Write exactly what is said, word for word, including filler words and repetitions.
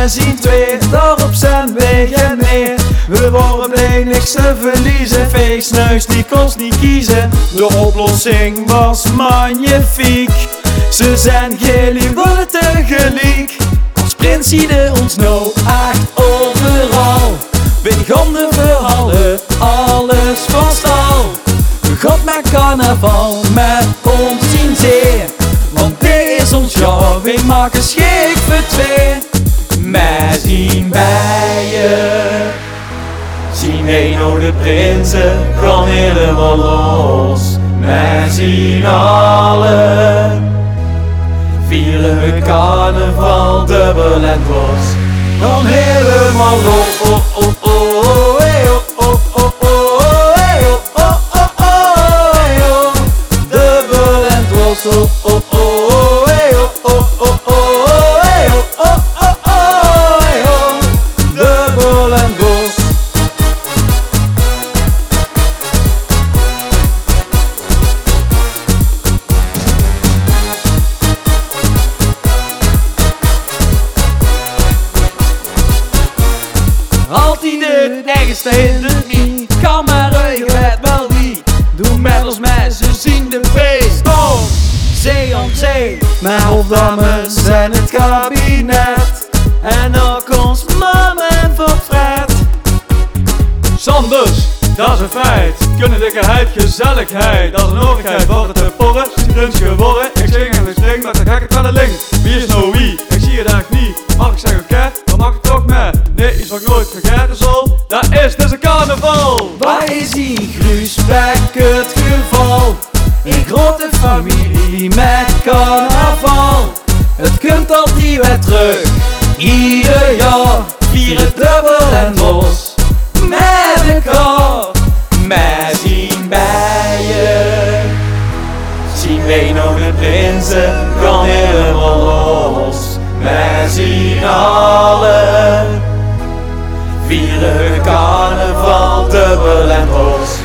Wij zien twee, daarop zijn wij geen meer. We worden blij niks te verliezen. Feestneus die kost niet kiezen. De oplossing was magnifiek. Ze zijn jullie worden tegelijk. Als prins zie je ons nou echt overal. Begon de verhalen, alles van stal. God met carnaval, met ons zien zee. Want dit is ons jaar, wij maken schik voor twee. Wij zien bij je. Zien wij nou de prinsen, kan helemaal los. Wij zien alle. Vieren we carnaval, dubbel en dwars. Dan helemaal los. Oh, oh, oh, oh, hey, oh, oh, oh, oh, hey, oh, oh, oh, oh, hey, oh. Dubbel en dwars. Oh, oh, oh, hey, oh, oh, oh, oh, hey, oh, oh, oh, oh, hey, oh. Dubbel en dwars. Altijd het ergste in de niet. Kan maar je weet wel wie. Doe met ons mee, ze zien de feest. Kom, zee om zee. Mijn hofdames zijn het kabinet. En ook ons mama en van Fred. Sanders, dat is een feit. Kunnen de geheid, gezelligheid. Dat is een nodigheid, worden te porren. Students geworden, ik zing en ik spring met de gekke kwelling. Wie is nou wie? Ik zie het eigenlijk niet. Mag ik zeggen oké, dan mag ik toch mee. Nee, iets wat ik nooit vergeten zal. Dat is dus een carnaval. Wij zien Gruusbeek het geval. Een grote familie met carnaval. Het komt altijd weer terug. Ieder jaar vieren dubbel en los. Met elkaar. Wij zien bij je. Zien wij nou de prinsen, kan helemaal los. Wij zien alle. Vieren carnaval, dubbel en los.